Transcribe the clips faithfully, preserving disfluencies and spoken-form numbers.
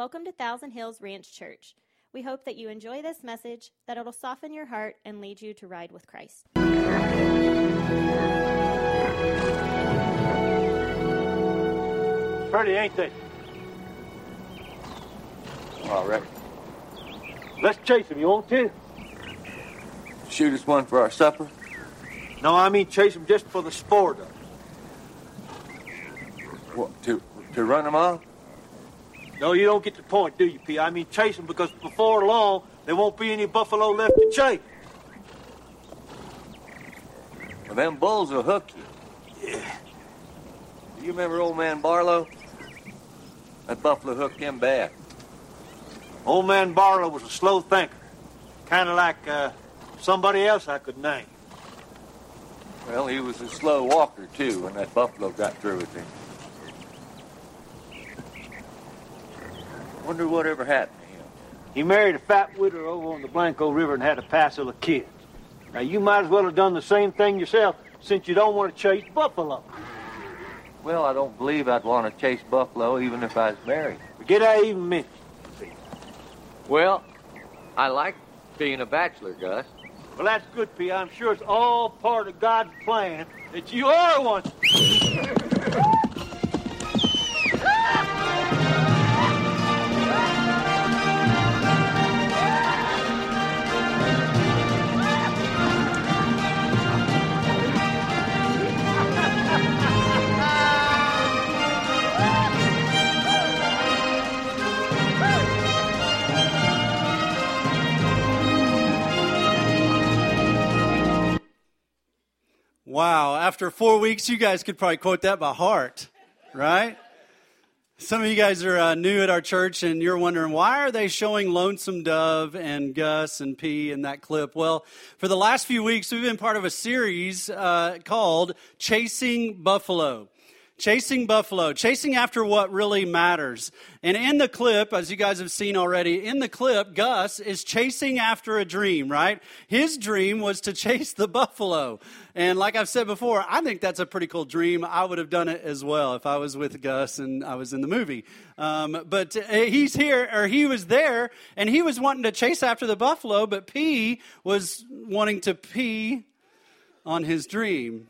Welcome to Thousand Hills Ranch Church. We hope that you enjoy this message, that it'll soften your heart and lead you to ride with Christ. Pretty, ain't they? All right. Let's chase them, you want to? Shoot us one for our supper? No, I mean chase them just for the sport of it. What, to, to run them off? No, you don't get the point, do you, P? I mean chase them because before long, there won't be any buffalo left to chase. Well, them bulls will hook you. Yeah. Do you remember old man Barlow? That buffalo hooked him bad. Old man Barlow was a slow thinker. Kind of like uh, somebody else I could name. Well, he was a slow walker, too, when that buffalo got through with him. Wonder whatever happened to him. He married a fat widow over on the Blanco River and had a passel of kids. Now, you might as well have done the same thing yourself since you don't want to chase buffalo. Well, I don't believe I'd want to chase buffalo even if I was married. Forget I even mentioned it. Well, I like being a bachelor, Gus. Well, that's good, P. I'm sure it's all part of God's plan that you are one. Wow, after four weeks, you guys could probably quote that by heart, right? Some of you guys are uh, new at our church, and you're wondering, why are they showing Lonesome Dove and Gus and P in that clip? Well, for the last few weeks, we've been part of a series uh, called Chasing Buffalo. Chasing buffalo, chasing after what really matters. And in the clip, as you guys have seen already, in the clip, Gus is chasing after a dream, right? His dream was to chase the buffalo. And like I've said before, I think that's a pretty cool dream. I would have done it as well if I was with Gus and I was in the movie. Um, but he's here, or he was there, and he was wanting to chase after the buffalo, but P was wanting to pee on his dream.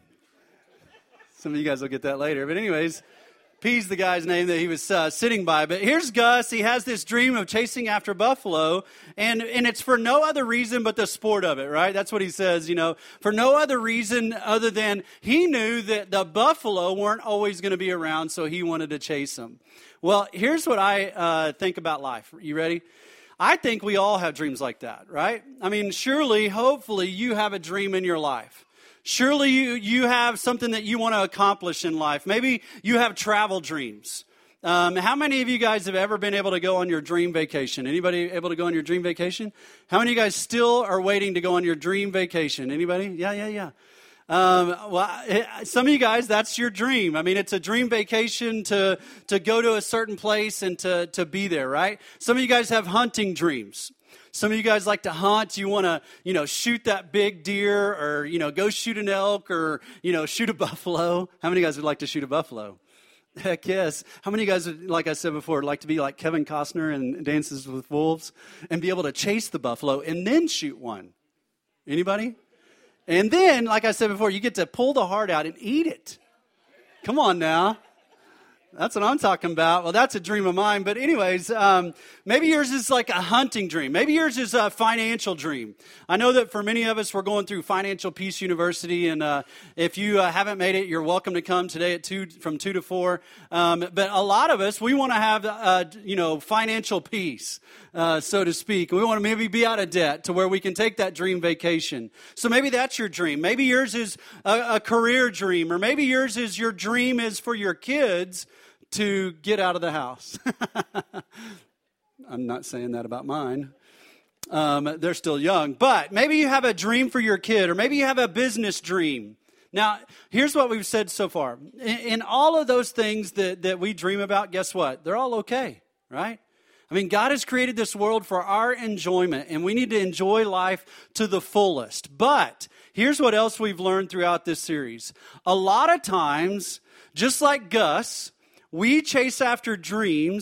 Some of you guys will get that later. But anyways, P's the guy's name that he was uh, sitting by. But here's Gus. He has this dream of chasing after buffalo. And, and it's for no other reason but the sport of it, right? That's what he says, you know. For no other reason other than he knew that the buffalo weren't always going to be around, so he wanted to chase them. Well, here's what I uh, think about life. You ready? I think we all have dreams like that, right? I mean, surely, hopefully, you have a dream in your life. Surely you, you have something that you want to accomplish in life. Maybe you have travel dreams. Um, how many of you guys have ever been able to go on your dream vacation? Anybody able to go on your dream vacation? How many of you guys still are waiting to go on your dream vacation? Anybody? Yeah, yeah, yeah. Um, well, some of you guys, that's your dream. I mean, it's a dream vacation to, to go to a certain place and to, to be there, right? Some of you guys have hunting dreams. Some of you guys like to hunt. You want to, you know, shoot that big deer or, you know, go shoot an elk or, you know, shoot a buffalo. How many of you guys would like to shoot a buffalo? Heck yes. How many of you guys, would, like I said before, like to be like Kevin Costner in Dances with Wolves and be able to chase the buffalo and then shoot one? Anybody? And then, like I said before, you get to pull the heart out and eat it. Come on now. That's what I'm talking about. Well, that's a dream of mine. But anyways, um, maybe yours is like a hunting dream. Maybe yours is a financial dream. I know that for many of us, we're going through Financial Peace University. And uh, if you uh, haven't made it, you're welcome to come today at two, from two to four. Um, but a lot of us, we want to have, uh, you know, financial peace, uh, so to speak. We want to maybe be out of debt to where we can take that dream vacation. So maybe that's your dream. Maybe yours is a, a career dream. Or maybe yours is your dream is for your kids to get out of the house. I'm not saying that about mine. Um, they're still young. But maybe you have a dream for your kid, or maybe you have a business dream. Now, here's what we've said so far. In, in all of those things that, that we dream about, guess what? They're all okay, right? I mean, God has created this world for our enjoyment, and we need to enjoy life to the fullest. But here's what else we've learned throughout this series. A lot of times, just like Gus, we chase after dreams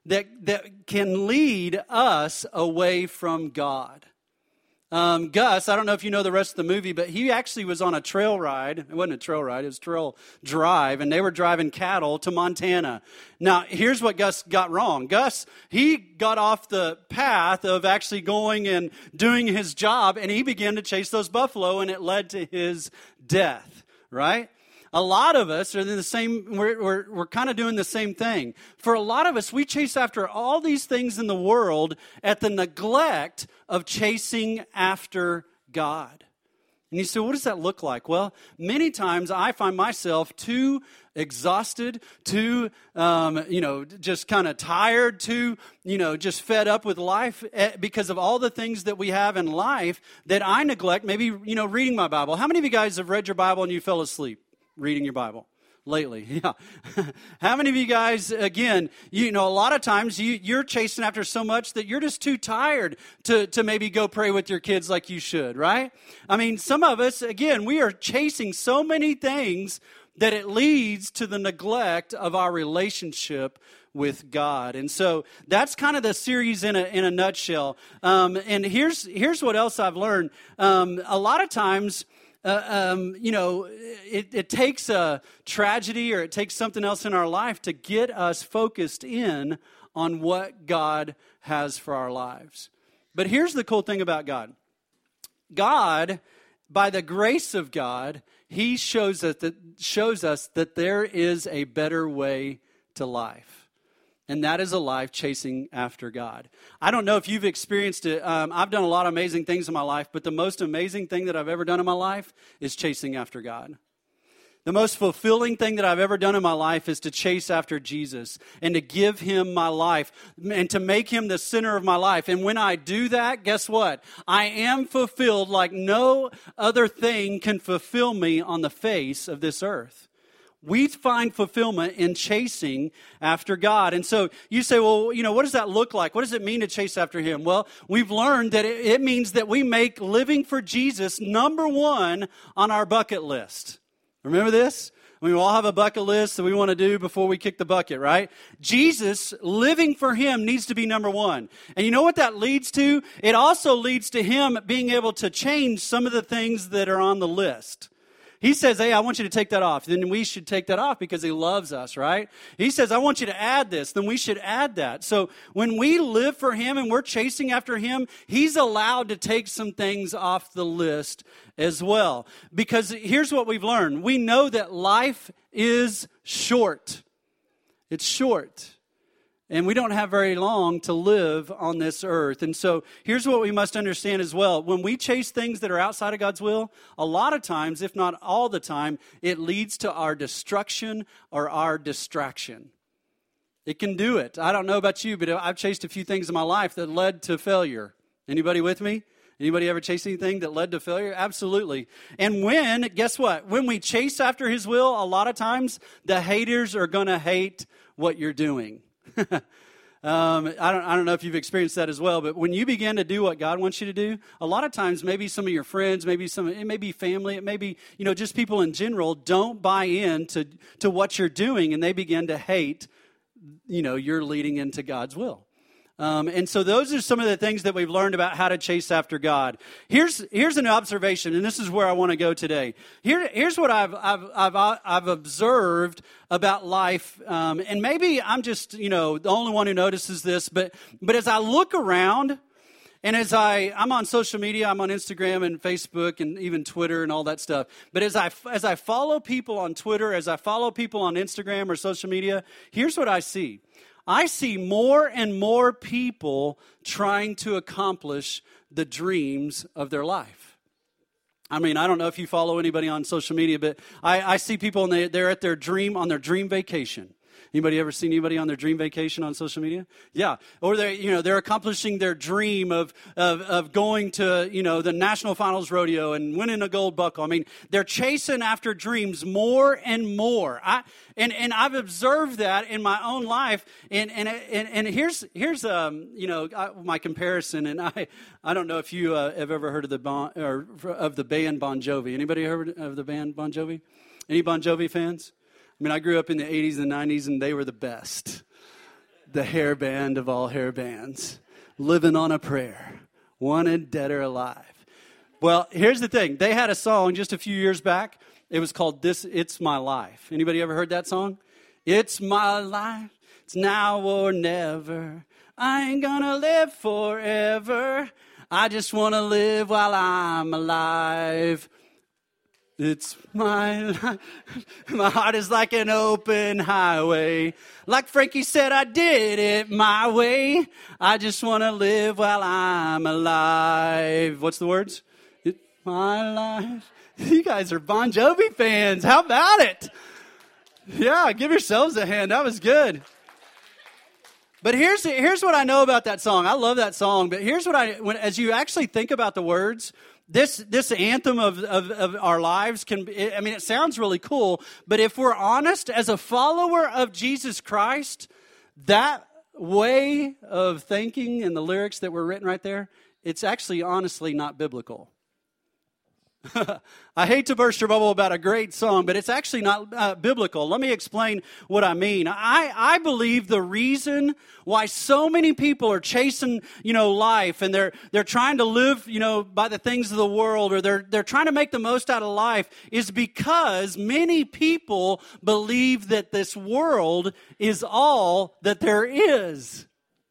that, that can lead us away from God. Um, Gus, I don't know if you know the rest of the movie, but he actually was on a trail ride. It wasn't a trail ride, it was a trail drive, and they were driving cattle to Montana. Now, here's what Gus got wrong. Gus, he got off the path of actually going and doing his job, and he began to chase those buffalo, and it led to his death, right? A lot of us are in the same, we're, we're, we're kind of doing the same thing. For a lot of us, we chase after all these things in the world at the neglect of chasing after God. And you say, what does that look like? Well, many times I find myself too exhausted, too, um, you know, just kind of tired, too, you know, just fed up with life because of all the things that we have in life that I neglect, maybe, you know, reading my Bible. How many of you guys have read your Bible and you fell asleep reading your Bible lately? Yeah. How many of you guys, again, you know, a lot of times you, you're chasing after so much that you're just too tired to, to maybe go pray with your kids like you should, right? I mean, some of us, again, we are chasing so many things that it leads to the neglect of our relationship with God. And so that's kind of the series in a in a nutshell. Um, and here's here's what else I've learned. Um, a lot of times, Uh, um, you know, it, it takes a tragedy or it takes something else in our life to get us focused in on what God has for our lives. But here's the cool thing about God. God, by the grace of God, He shows us that, shows us that there is a better way to life. And that is a life chasing after God. I don't know if you've experienced it. Um, I've done a lot of amazing things in my life, but the most amazing thing that I've ever done in my life is chasing after God. The most fulfilling thing that I've ever done in my life is to chase after Jesus and to give Him my life and to make Him the center of my life. And when I do that, guess what? I am fulfilled like no other thing can fulfill me on the face of this earth. We find fulfillment in chasing after God. And so you say, well, you know, what does that look like? What does it mean to chase after Him? Well, we've learned that it, it means that we make living for Jesus number one on our bucket list. Remember this? We all have a bucket list that we want to do before we kick the bucket, right? Jesus, living for Him needs to be number one. And you know what that leads to? It also leads to Him being able to change some of the things that are on the list. He says, hey, I want you to take that off. Then we should take that off because He loves us, right? He says, I want you to add this. Then we should add that. So when we live for Him and we're chasing after Him, He's allowed to take some things off the list as well. Because here's what we've learned. We know that life is short. It's short. And we don't have very long to live on this earth. And so here's what we must understand as well. When we chase things that are outside of God's will, a lot of times, if not all the time, it leads to our destruction or our distraction. It can do it. I don't know about you, but I've chased a few things in my life that led to failure. Anybody with me? Anybody ever chase anything that led to failure? Absolutely. And when, guess what? When we chase after His will, a lot of times the haters are going to hate what you're doing. um, I don't I don't know if you've experienced that as well, but when you begin to do what God wants you to do, a lot of times maybe some of your friends, maybe some it may be family, it may be, you know, just people in general don't buy in to, to what you're doing, and they begin to hate, you know, you're leading into God's will. Um, and so those are some of the things that we've learned about how to chase after God. Here's here's an observation, and this is where I want to go today. Here, here's what I've I've I've I've observed about life, um, and maybe I'm just you know the only one who notices this, but but as I look around, and as I I'm on social media, I'm on Instagram and Facebook and even Twitter and all that stuff. But as I as I follow people on Twitter, as I follow people on Instagram or social media, here's what I see. I see more and more people trying to accomplish the dreams of their life. I mean, I don't know if you follow anybody on social media, but I, I see people and they, they're at their dream, on their dream vacation. Anybody ever seen anybody on their dream vacation on social media? Yeah. Or they, you know, they're accomplishing their dream of, of, of going to, you know, the National Finals Rodeo and winning a gold buckle. I mean, they're chasing after dreams more and more. I, and, and I've observed that in my own life. And, and, and, and here's, here's, um, you know, my comparison. And I, I don't know if you uh, have ever heard of the bon, or of the band Bon Jovi. Anybody heard of the band Bon Jovi? Any Bon Jovi fans? I mean, I grew up in the eighties and nineties, and they were the best. the hairband of all hairbands, living on a prayer, wanted dead or alive. Well, here's the thing. They had a song just a few years back. It was called This It's My Life. Anybody ever heard that song? It's my life. It's now or never. I ain't gonna live forever. I just want to live while I'm alive. It's my life. My heart is like an open highway. Like Frankie said, I did it my way. I just want to live while I'm alive. What's the words? It's my life. You guys are Bon Jovi fans. How about it? Yeah, give yourselves a hand. That was good. But here's here's what I know about that song. I love that song. But here's what I, when, as you actually think about the words, this this anthem of, of, of our lives can, I mean, it sounds really cool. But if we're honest, as a follower of Jesus Christ, that way of thinking and the lyrics that were written right there, it's actually honestly not biblical. I hate to burst your bubble about a great song, but it's actually not uh, biblical. Let me explain what I mean. I, I believe the reason why so many people are chasing, you know, life and they're they're trying to live, you know, by the things of the world, or they're they're trying to make the most out of life, is because many people believe that this world is all that there is.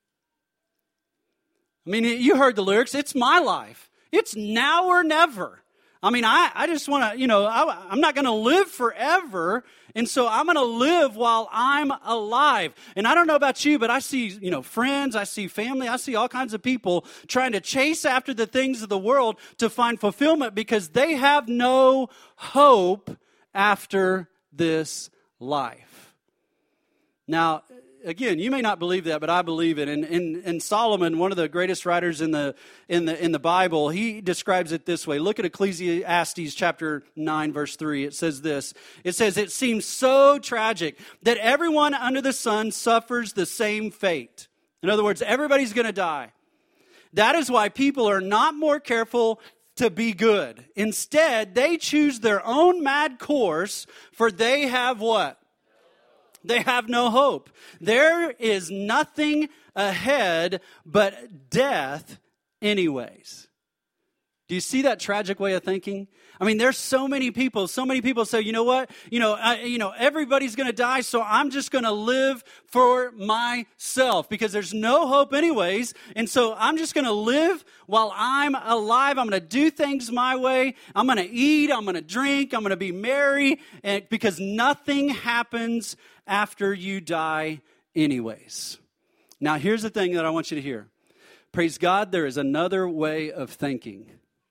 I mean, you heard the lyrics. It's my life. It's now or never. I mean, I, I just want to, you know, I, I'm not going to live forever, and so I'm going to live while I'm alive. And I don't know about you, but I see, you know, friends, I see family, I see all kinds of people trying to chase after the things of the world to find fulfillment because they have no hope after this life. Now, again, you may not believe that, but I believe it. And, and, and Solomon, one of the greatest writers in the in the in the Bible, he describes it this way. Look at Ecclesiastes chapter nine, verse three. It says this. It says, "It seems so tragic that everyone under the sun suffers the same fate." In other words, everybody's going to die. That is why people are not more careful to be good. Instead, they choose their own mad course, for they have what? They have no hope. There is nothing ahead but death anyways. Do you see that tragic way of thinking? I mean, there's so many people, so many people say, you know what? You know, I, you know, everybody's going to die, so I'm just going to live for myself because there's no hope anyways. And so I'm just going to live while I'm alive. I'm going to do things my way. I'm going to eat. I'm going to drink. I'm going to be merry, and because nothing happens after you die anyways. Now, here's the thing that I want you to hear. Praise God, there is another way of thinking.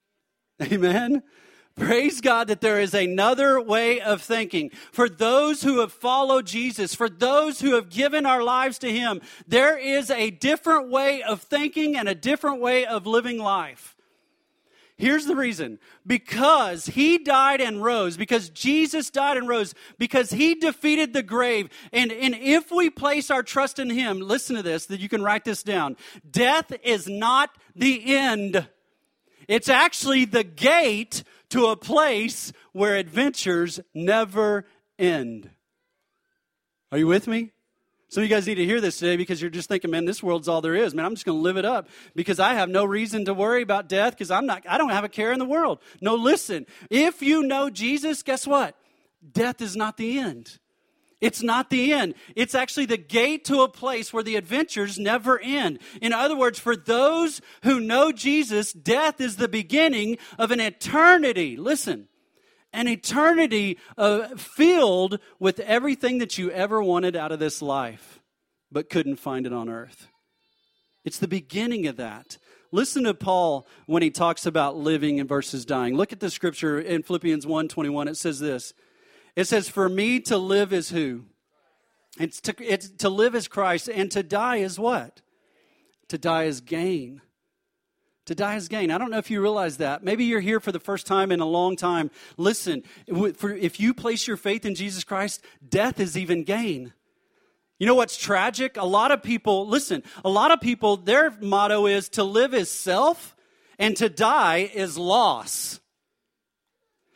Amen? Praise God that there is another way of thinking. For those who have followed Jesus, for those who have given our lives to Him, there is a different way of thinking and a different way of living life. Here's the reason. Because He died and rose, because Jesus died and rose, because He defeated the grave. And, and if we place our trust in Him, listen to this, that you can write this down. Death is not the end. It's actually the gate to a place where adventures never end. Are you with me? Some of you guys need to hear this today because you're just thinking, man, this world's all there is. Man, I'm just going to live it up because I have no reason to worry about death because I'm not, I don't have a care in the world. No, listen, if you know Jesus, guess what? Death is not the end. It's not the end. It's actually the gate to a place where the adventures never end. In other words, for those who know Jesus, death is the beginning of an eternity. Listen, an eternity uh, filled with everything that you ever wanted out of this life, but couldn't find it on earth. It's the beginning of that. Listen to Paul when he talks about living versus dying. Look at the scripture in Philippians one twenty-one. It says this. It says, "For me to live is who? It's to, it's to live is Christ, and to die is what? To die is gain." To die is gain. I don't know if you realize that. Maybe you're here for the first time in a long time. Listen, if you place your faith in Jesus Christ, death is even gain. You know what's tragic? A lot of people, listen, a lot of people, their motto is to live is self, and to die is loss.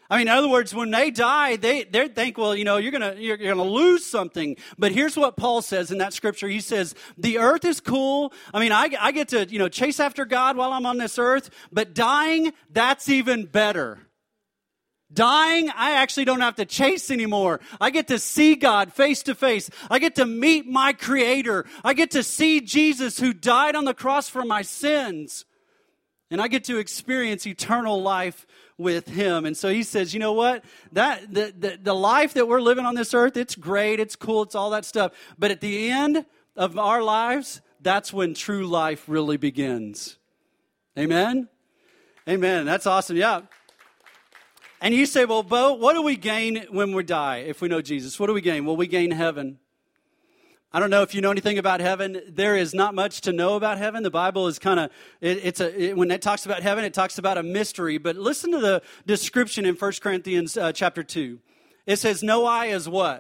I mean, in other words, when they die, they, they think, well, you know, you're going to you're going to lose something. But here's what Paul says in that scripture. He says, the earth is cool. I mean, I, I get to, you know, chase after God while I'm on this earth. But dying, that's even better. Dying, I actually don't have to chase anymore. I get to see God face to face. I get to meet my Creator. I get to see Jesus who died on the cross for my sins. And I get to experience eternal life with Him. And so he says, you know what? That the, the, the life that we're living on this earth, it's great, it's cool, it's all that stuff. But at the end of our lives, that's when true life really begins. Amen? Amen. That's awesome. Yeah. And you say, well, Bo, what do we gain when we die if we know Jesus? What do we gain? Well, we gain heaven. I don't know if you know anything about heaven. There is not much to know about heaven. The Bible is kind of, it, it's a, it, when it talks about heaven, it talks about a mystery. But listen to the description in First Corinthians uh, chapter two. It says, no eye is what?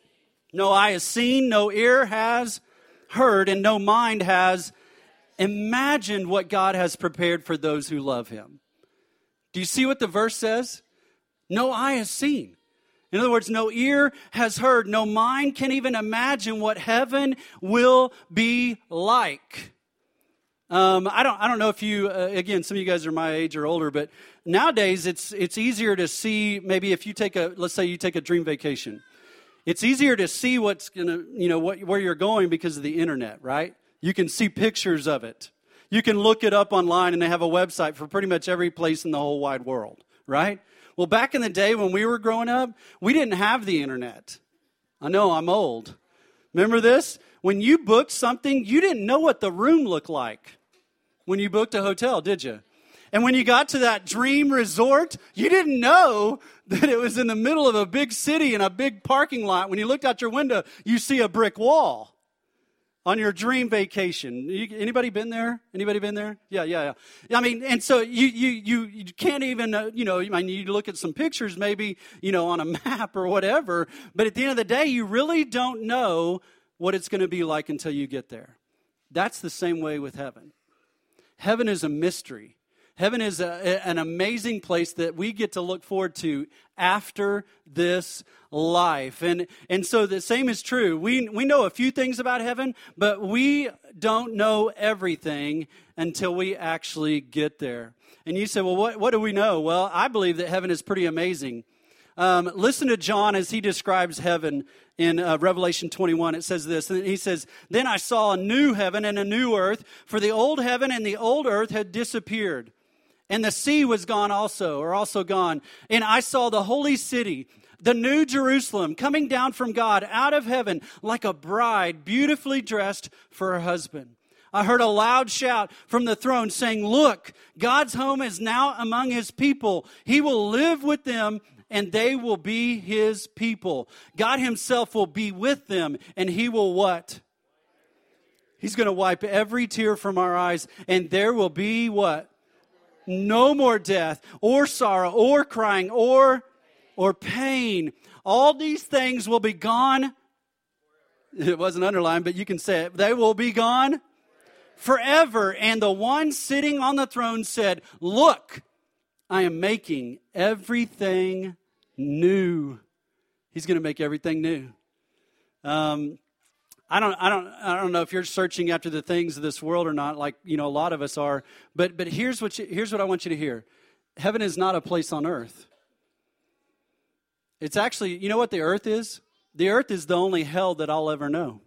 No eye has seen, no ear has heard, and no mind has imagined what God has prepared for those who love Him. Do you see what the verse says? No eye has seen. In other words, no ear has heard, no mind can even imagine what heaven will be like. Um, I don't, I don't know if you, uh, again, some of you guys are my age or older, but nowadays it's it's easier to see. Maybe if you take a, let's say you take a dream vacation, it's easier to see what's gonna, you know, what where you're going because of the internet, right? You can see pictures of it. You can look it up online, and they have a website for pretty much every place in the whole wide world, right? Well, back in the day when we were growing up, we didn't have the internet. I know, I'm old. Remember this? When you booked something, you didn't know what the room looked like when you booked a hotel, did you? And when you got to that dream resort, you didn't know that it was in the middle of a big city in a big parking lot. When you looked out your window, you see a brick wall. On your dream vacation. You, anybody been there? Anybody been there? Yeah, yeah, yeah. I mean, and so you you you, you can't even, uh, you know, I mean, you look at some pictures maybe, you know, on a map or whatever, but at the end of the day, you really don't know what it's going to be like until you get there. That's the same way with heaven. Heaven is a mystery. Heaven is a, an amazing place that we get to look forward to after this life. And and so the same is true. We we know a few things about heaven, but we don't know everything until we actually get there. And you say, well, what, what do we know? Well, I believe that heaven is pretty amazing. Um, listen to John as he describes heaven in uh, Revelation twenty-one. It says this, and he says, then I saw a new heaven and a new earth, for the old heaven and the old earth had disappeared. And the sea was gone also, or also gone. And I saw the holy city, the new Jerusalem, coming down from God out of heaven like a bride beautifully dressed for her husband. I heard a loud shout from the throne saying, look, God's home is now among His people. He will live with them, and they will be His people. God Himself will be with them, and He will what? He's going to wipe every tear from our eyes, and there will be what? No more death, or sorrow, or crying, or, or pain. All these things will be gone. It wasn't underlined, but you can say it. They will be gone forever. And the one sitting on the throne said, look, I am making everything new. He's going to make everything new. Um, I don't, I don't, I don't know if you're searching after the things of this world or not, like, you know, a lot of us are. But, but here's what you, here's what I want you to hear. Heaven is not a place on earth. It's actually, you know what the earth is? The earth is the only hell that I'll ever know.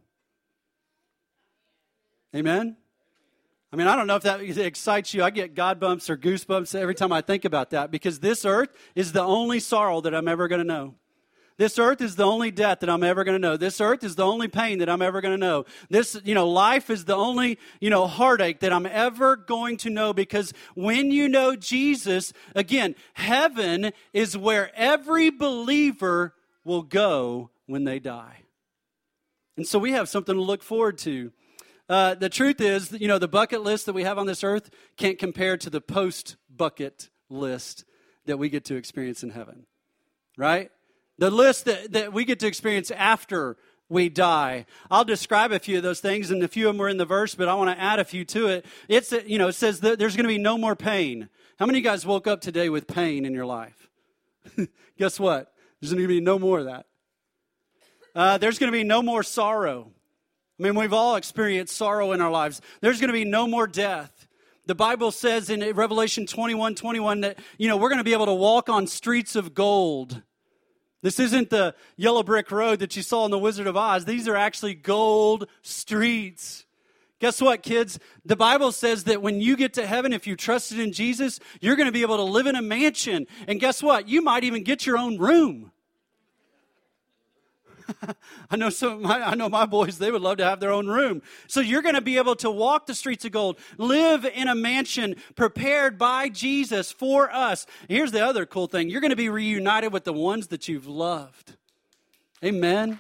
Amen? I mean, I don't know if that excites you. I get God bumps or goosebumps every time I think about that, because this earth is the only sorrow that I'm ever going to know. This earth is the only death that I'm ever going to know. This earth is the only pain that I'm ever going to know. This, you know, life is the only, you know, heartache that I'm ever going to know, because when you know Jesus, again, heaven is where every believer will go when they die. And so we have something to look forward to. Uh, the truth is, that, you know, the bucket list that we have on this earth can't compare to the post-bucket list that we get to experience in heaven, right? The list that, that we get to experience after we die. I'll describe a few of those things, and a few of them are in the verse, but I want to add a few to it. It's, you know, it says that there's going to be no more pain. How many of you guys woke up today with pain in your life? Guess what? There's going to be no more of that. Uh, there's going to be no more sorrow. I mean, we've all experienced sorrow in our lives. There's going to be no more death. The Bible says in Revelation twenty-one twenty-one that, you know, we're going to be able to walk on streets of gold. This isn't the yellow brick road that you saw in The Wizard of Oz. These are actually gold streets. Guess what, kids? The Bible says that when you get to heaven, if you trusted in Jesus, you're going to be able to live in a mansion. And guess what? You might even get your own room. I know some of my, I know my boys, they would love to have their own room. So you're going to be able to walk the streets of gold, live in a mansion prepared by Jesus for us. Here's the other cool thing. You're going to be reunited with the ones that you've loved. Amen.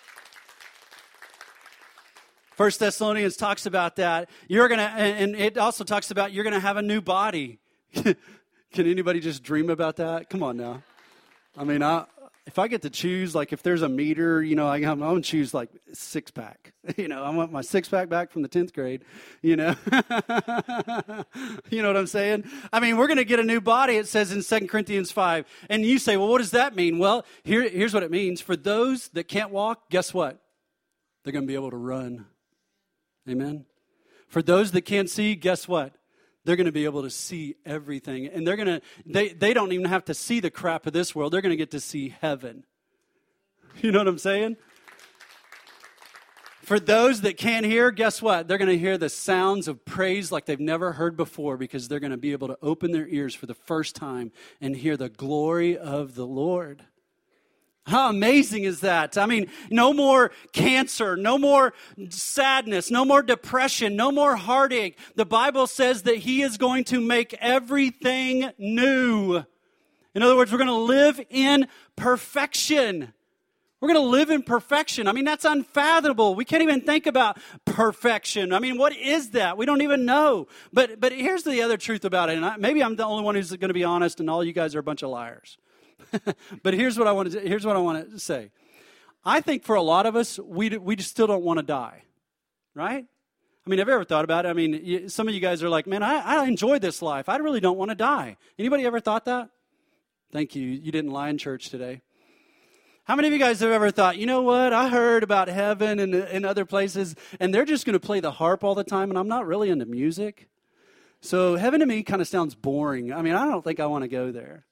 First Thessalonians talks about that. You're going to, and it also talks about you're going to have a new body. Can anybody just dream about that? Come on now. I mean, I... If I get to choose, like if there's a meter, you know, I, I'm going to choose like six pack. You know, I want my six pack back from the tenth grade, you know. You know what I'm saying? I mean, we're going to get a new body, it says in Second Corinthians five. And you say, well, what does that mean? Well, here, here's what it means. For those that can't walk, guess what? They're going to be able to run. Amen? For those that can't see, guess what? They're going to be able to see everything. And they're going to, they, they don't even have to see the crap of this world. They're going to get to see heaven. You know what I'm saying? For those that can't hear, guess what? They're going to hear the sounds of praise like they've never heard before, because they're going to be able to open their ears for the first time and hear the glory of the Lord. How amazing is that? I mean, no more cancer, no more sadness, no more depression, no more heartache. The Bible says that He is going to make everything new. In other words, we're going to live in perfection. We're going to live in perfection. I mean, that's unfathomable. We can't even think about perfection. I mean, what is that? We don't even know. But but here's the other truth about it. And I, maybe I'm the only one who's going to be honest, and all you guys are a bunch of liars. But here's what I want to here's what I want to say. I think for a lot of us, we we just still don't want to die, right? I mean, have you ever thought about it? I mean, you, some of you guys are like, man, I, I enjoy this life. I really don't want to die. Anybody ever thought that? Thank you. You didn't lie in church today. How many of you guys have ever thought, you know what? I heard about heaven and, and other places, and they're just going to play the harp all the time, and I'm not really into music. So heaven to me kind of sounds boring. I mean, I don't think I want to go there.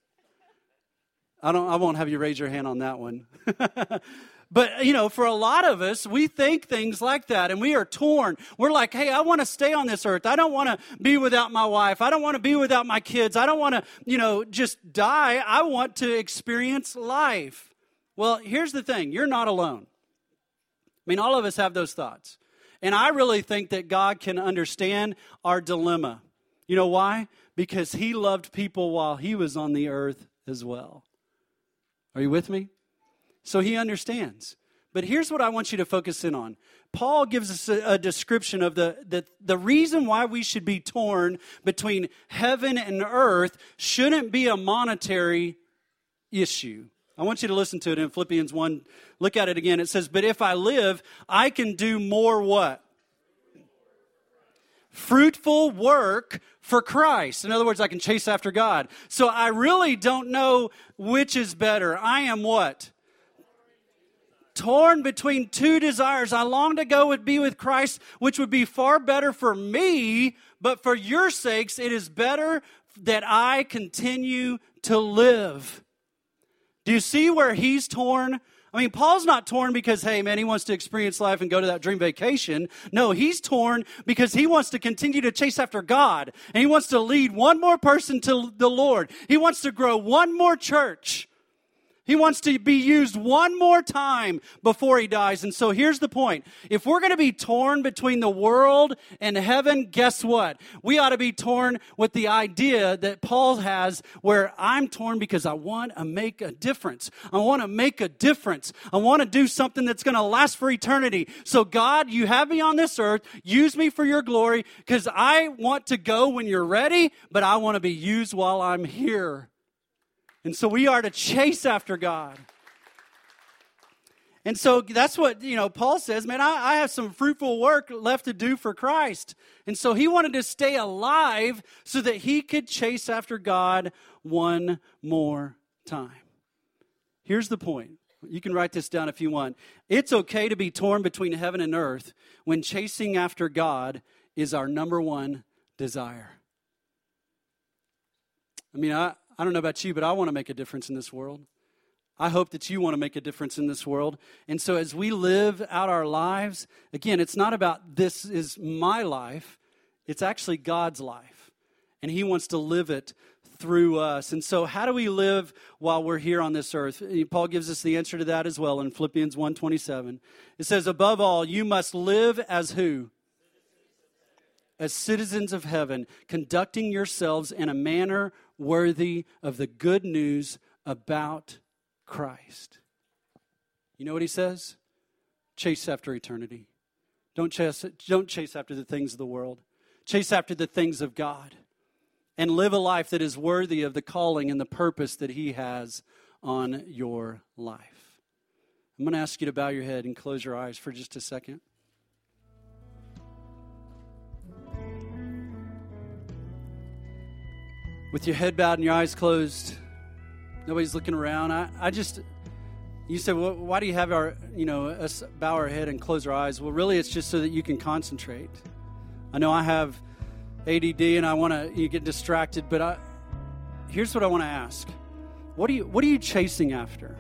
I don't. I won't have you raise your hand on that one. But, you know, for a lot of us, we think things like that, and we are torn. We're like, hey, I want to stay on this earth. I don't want to be without my wife. I don't want to be without my kids. I don't want to, you know, just die. I want to experience life. Well, here's the thing. You're not alone. I mean, all of us have those thoughts. And I really think that God can understand our dilemma. You know why? Because He loved people while He was on the earth as well. Are you with me? So He understands. But here's what I want you to focus in on. Paul gives us a, a description of the, the, the reason why we should be torn between heaven and earth shouldn't be a monetary issue. I want you to listen to it in Philippians one. Look at it again. It says, but if I live, I can do more what? Fruitful work for Christ. In other words, I can chase after God. So I really don't know which is better. I am what? Torn between two desires. I long to go and be with Christ, which would be far better for me, but for your sakes, it is better that I continue to live. Do you see where he's torn? I mean, Paul's not torn because, hey, man, he wants to experience life and go to that dream vacation. No, he's torn because he wants to continue to chase after God. And he wants to lead one more person to the Lord. He wants to grow one more church. He wants to be used one more time before he dies. And so here's the point. If we're going to be torn between the world and heaven, guess what? We ought to be torn with the idea that Paul has, where I'm torn because I want to make a difference. I want to make a difference. I want to do something that's going to last for eternity. So God, you have me on this earth. Use me for your glory, because I want to go when you're ready, but I want to be used while I'm here. And so we are to chase after God. And so that's what, you know, Paul says, man, I, I have some fruitful work left to do for Christ. And so he wanted to stay alive so that he could chase after God one more time. Here's the point. You can write this down if you want. It's okay to be torn between heaven and earth when chasing after God is our number one desire. I mean, I, I don't know about you, but I want to make a difference in this world. I hope that you want to make a difference in this world. And so as we live out our lives, again, it's not about this is my life. It's actually God's life. And he wants to live it through us. And so how do we live while we're here on this earth? Paul gives us the answer to that as well in Philippians one twenty-seven. It says, above all, you must live as who? As citizens of heaven, conducting yourselves in a manner worthy of the good news about Christ. You know what he says? Chase after eternity. Don't chase, don't chase after the things of the world. Chase after the things of God. And live a life that is worthy of the calling and the purpose that he has on your life. I'm going to ask you to bow your head and close your eyes for just a second. With your head bowed and your eyes closed, nobody's looking around. I, I just, you said, well, why do you have our, you know, us bow our head and close our eyes? Well, really, it's just so that you can concentrate. I know I have A D D and I want to, you get distracted, but I, here's what I want to ask. What are you, what are you chasing after?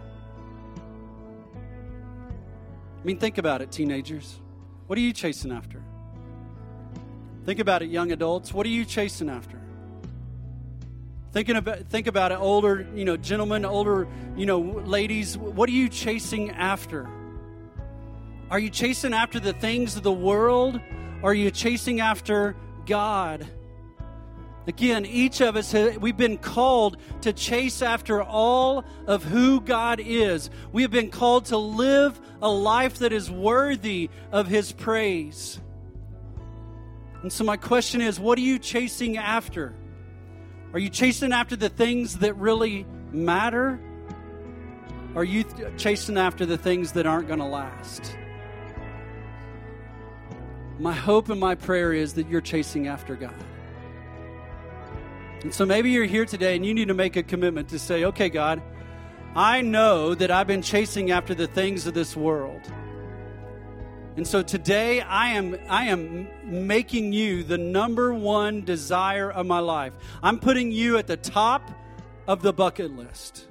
I mean, think about it, teenagers. What are you chasing after? Think about it, young adults. What are you chasing after? Thinking about, think about it, older, you know, gentlemen, older, you know, ladies. What are you chasing after? Are you chasing after the things of the world? Or are you chasing after God? Again, each of us, we've been called to chase after all of who God is. We have been called to live a life that is worthy of his praise. And so my question is, what are you chasing after? Are you chasing after the things that really matter? Or are you chasing after the things that aren't going to last? My hope and my prayer is that you're chasing after God. And so maybe you're here today and you need to make a commitment to say, okay, God, I know that I've been chasing after the things of this world. And so today I am I am making you the number one desire of my life. I'm putting you at the top of the bucket list.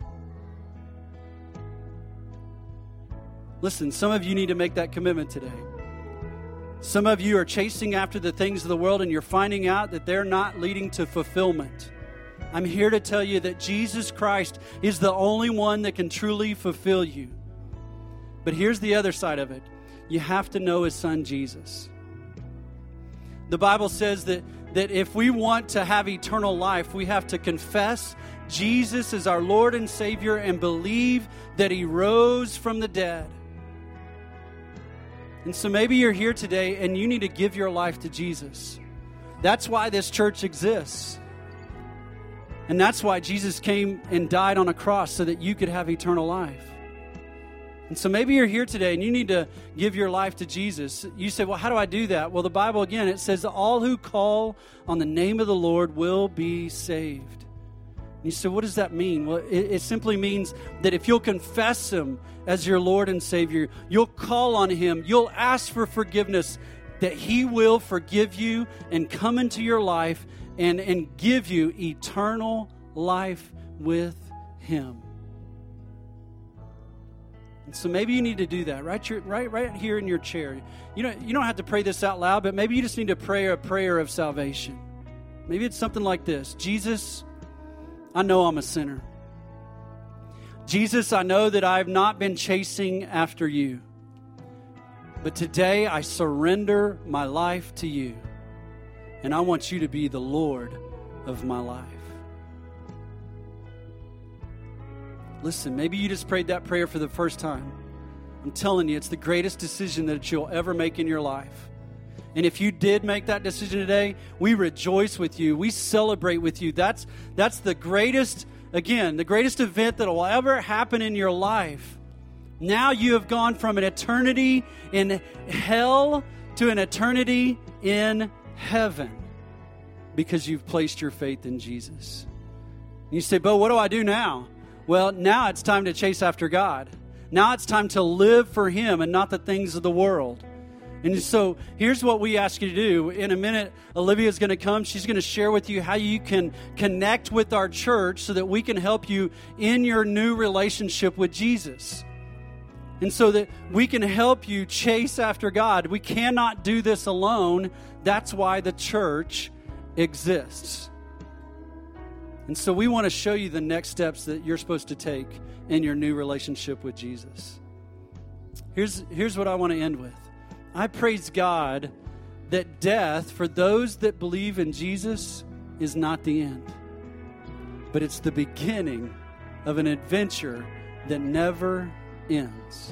Listen, some of you need to make that commitment today. Some of you are chasing after the things of the world and you're finding out that they're not leading to fulfillment. I'm here to tell you that Jesus Christ is the only one that can truly fulfill you. But here's the other side of it. You have to know his son, Jesus. The Bible says that, that if we want to have eternal life, we have to confess Jesus is our Lord and Savior and believe that he rose from the dead. And so maybe you're here today and you need to give your life to Jesus. That's why this church exists. And that's why Jesus came and died on a cross so that you could have eternal life. And so maybe you're here today and you need to give your life to Jesus. You say, well, how do I do that? Well, the Bible, again, it says all who call on the name of the Lord will be saved. And you say, what does that mean? Well, it, it simply means that if you'll confess him as your Lord and Savior, you'll call on him, you'll ask for forgiveness, that he will forgive you and come into your life and, and give you eternal life with him. And so maybe you need to do that right, your, right, right here in your chair. You know, you don't have to pray this out loud, but maybe you just need to pray a prayer of salvation. Maybe it's something like this. Jesus, I know I'm a sinner. Jesus, I know that I've not been chasing after you. But today I surrender my life to you. And I want you to be the Lord of my life. Listen, maybe you just prayed that prayer for the first time. I'm telling you, it's the greatest decision that you'll ever make in your life. And if you did make that decision today, we rejoice with you. We celebrate with you. That's, that's the greatest, again, the greatest event that will ever happen in your life. Now you have gone from an eternity in hell to an eternity in heaven because you've placed your faith in Jesus. You say, Bo, what do I do now? Well, now it's time to chase after God. Now it's time to live for Him and not the things of the world. And so here's what we ask you to do. In a minute, Olivia's going to come. She's going to share with you how you can connect with our church so that we can help you in your new relationship with Jesus. And so that we can help you chase after God. We cannot do this alone. That's why the church exists. And so we want to show you the next steps that you're supposed to take in your new relationship with Jesus. Here's, here's what I want to end with. I praise God that death, for those that believe in Jesus, is not the end, but it's the beginning of an adventure that never ends.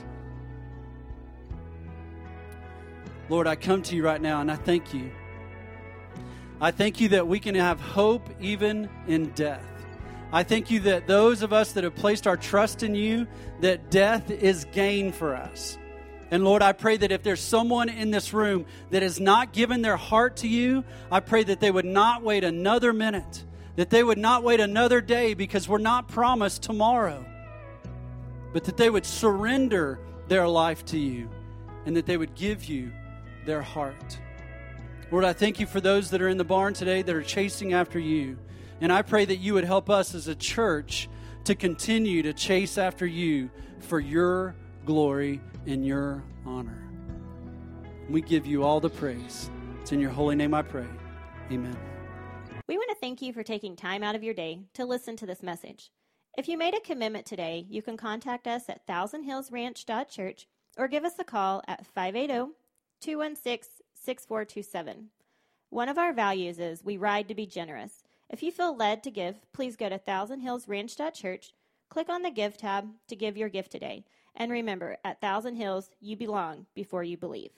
Lord, I come to you right now and I thank you. I thank you that we can have hope even in death. I thank you that those of us that have placed our trust in you, that death is gain for us. And Lord, I pray that if there's someone in this room that has not given their heart to you, I pray that they would not wait another minute, that they would not wait another day, because we're not promised tomorrow, but that they would surrender their life to you and that they would give you their heart. Lord, I thank you for those that are in the barn today that are chasing after you. And I pray that you would help us as a church to continue to chase after you for your glory and your honor. We give you all the praise. It's in your holy name I pray. Amen. We want to thank you for taking time out of your day to listen to this message. If you made a commitment today, you can contact us at thousand hills ranch dot church or give us a call at five eight zero, two one six, six four two seven. One of our values is we ride to be generous. If you feel led to give, please go to thousand hills ranch dot church, click on the Give tab to give your gift today. And remember, at Thousand Hills, you belong before you believe.